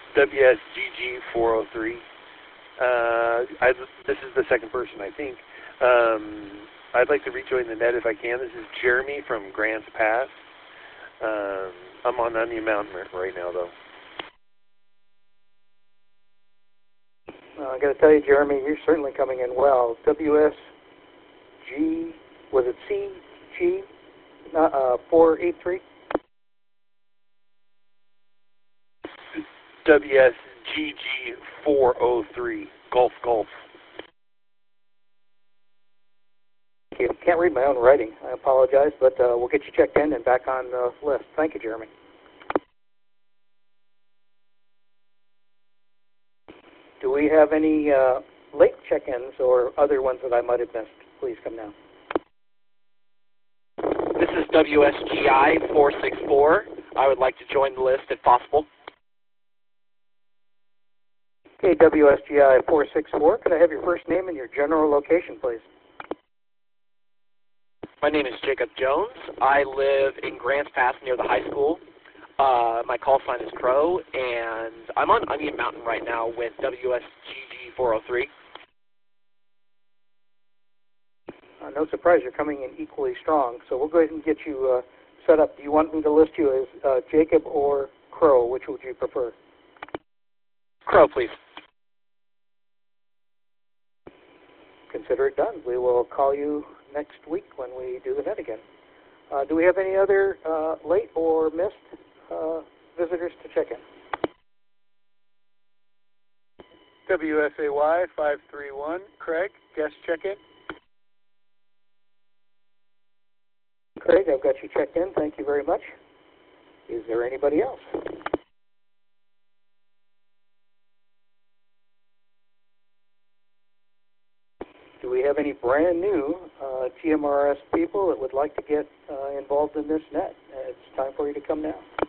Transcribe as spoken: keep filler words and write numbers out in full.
W S G G four oh three. Uh, I, this is the second person, I think. Um, I'd like to rejoin the net if I can. This is Jeremy from Grants Pass. Um, I'm on Onion Mountain right now, though. Uh, I got to tell you, Jeremy, you're certainly coming in well. W S G, was it C G uh, four eight three? W S G G four oh three, Golf Golf. Okay, can't read my own writing. I apologize, but uh, we'll get you checked in and back on the list. Thank you, Jeremy. Do we have any uh, late check-ins or other ones that I might have missed? Please come now. This is W S G I four six four. I would like to join the list if possible. Okay, W S G I four six four. Could I have your first name and your general location, please? My name is Jacob Jones. I live in Grants Pass near the high school. Uh, my call sign is Crow, and I'm on Onion Mountain right now with W S G G four oh three. Uh, no surprise, you're coming in equally strong, so we'll go ahead and get you uh, set up. Do you want me to list you as uh, Jacob or Crow? Which would you prefer? Crow, please. Consider it done. We will call you next week when we do the net again. Uh, do we have any other uh, late or missed uh, visitors to check in? W S A Y five three one, Craig, guest check-in. Craig, I've got you checked in. Thank you very much. Is there anybody else? Do we have any brand new uh, T M R S people that would like to get uh, involved in this net? Uh, it's time for you to come now.